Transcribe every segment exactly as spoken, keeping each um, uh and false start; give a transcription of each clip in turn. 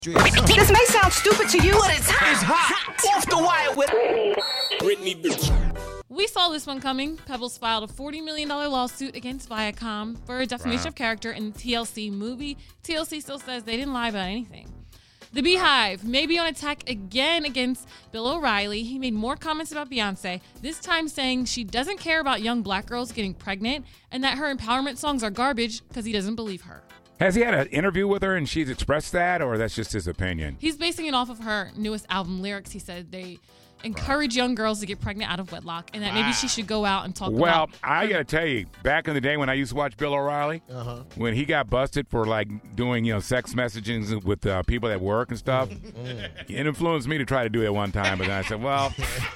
This may sound stupid to you, but it's hot. It's hot. Off the wire with Brittany Bitch. We saw this one coming. Pebbles filed a forty million dollars lawsuit against Viacom for defamation wow. of character in the T L C movie. T L C still says they didn't lie about anything. The Beehive may be on attack again against Bill O'Reilly. He made more comments about Beyonce, this time saying she doesn't care about young black girls getting pregnant and that her empowerment songs are garbage because he doesn't believe her. Has he had an interview with her and she's expressed that, or that's just his opinion? He's basing it off of her newest album lyrics. He said they encourage young girls to get pregnant out of wedlock and that wow. maybe she should go out and talk well, about... Well, I got to tell you, back in the day when I used to watch Bill O'Reilly, uh-huh. when he got busted for, like, doing, you know, sex messaging with uh, people at work and stuff, mm. it influenced me to try to do it one time. But then I said, well,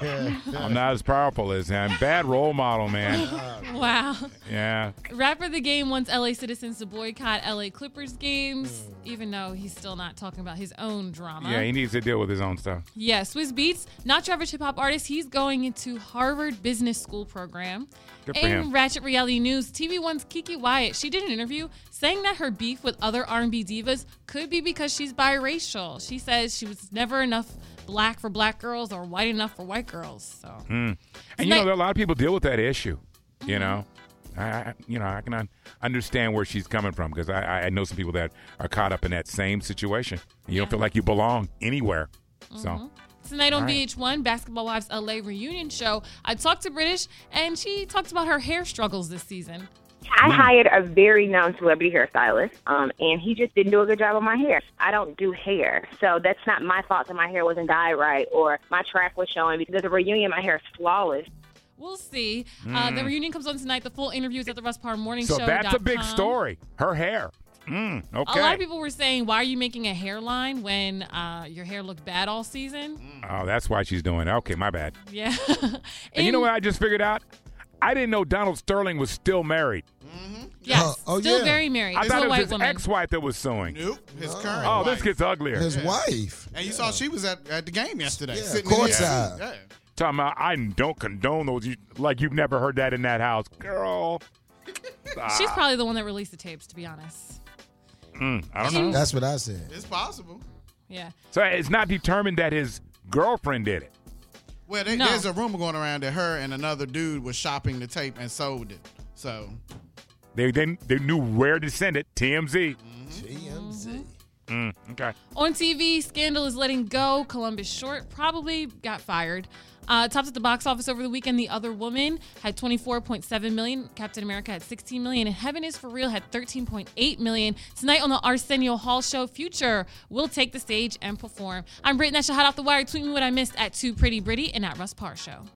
I'm not as powerful as him. Bad role model, man. Wow. Yeah. Rapper The Game wants L A citizens to boycott L A Clippers games, mm. even though he's still not talking about his own drama. Yeah, he needs to deal with his own stuff. Yeah, Swizz Beatz, not your average hip-hop artist. He's going into Harvard Business School program. Good for in him. Ratchet Reality News, T V One's Kiki Wyatt, she did an interview saying that her beef with other R and B divas could be because she's biracial. She says she was never enough black for black girls or white enough for white girls. So, mm. And, you know, a lot of people deal with that issue, mm-hmm. you know. I, you know, I can understand where she's coming from because I, I know some people that are caught up in that same situation. You yeah. don't feel like you belong anywhere. Mm-hmm. So tonight on right. V H one, Basketball Wives L A reunion show, I talked to British, and she talked about her hair struggles this season. I hired a very known celebrity hairstylist, um, and he just didn't do a good job on my hair. I don't do hair, so that's not my fault that my hair wasn't dyed right or my track was showing because at the reunion, my hair is flawless. We'll see. Mm. Uh, the reunion comes on tonight. The full interview is at the Russ Parr Morning so Show. So that's a big story. Her hair. Mm, okay. A lot of people were saying, why are you making a hairline when uh, your hair looked bad all season? Oh, that's why she's doing it. Okay, my bad. Yeah. and, and you know what I just figured out? I didn't know Donald Sterling was still married. Mm-hmm. Yes, uh, oh, still yeah. very married. I to thought a it was white his woman. ex-wife that was suing. Nope, his no. current Oh, wife. this gets uglier. His yeah. wife. And you saw she was at, at the game yesterday. Yeah, sitting courtside. in the yeah. Talking about, I don't condone those. You, like you've never heard that in that house. Girl. She's probably the one that released the tapes, to be honest. Mm, I don't know. That's what I said. It's possible. Yeah. So it's not determined that his girlfriend did it. Well, they, no. there's a rumor going around that her and another dude was shopping the tape and sold it. So they they, they knew where to send it. T M Z. Mm-hmm. T M Z. Mm, okay. On T V, Scandal is letting go. Columbus Short probably got fired. Uh, tops at the box office over the weekend. The Other Woman had twenty-four point seven million dollars. Captain America had sixteen million dollars. And Heaven is for Real had thirteen point eight million dollars. Tonight on the Arsenio Hall Show, Future will take the stage and perform. I'm Brittany. That's your Hot Off the Wire. Tweet me what I missed at Too Pretty Britty and at Russ Parr Show.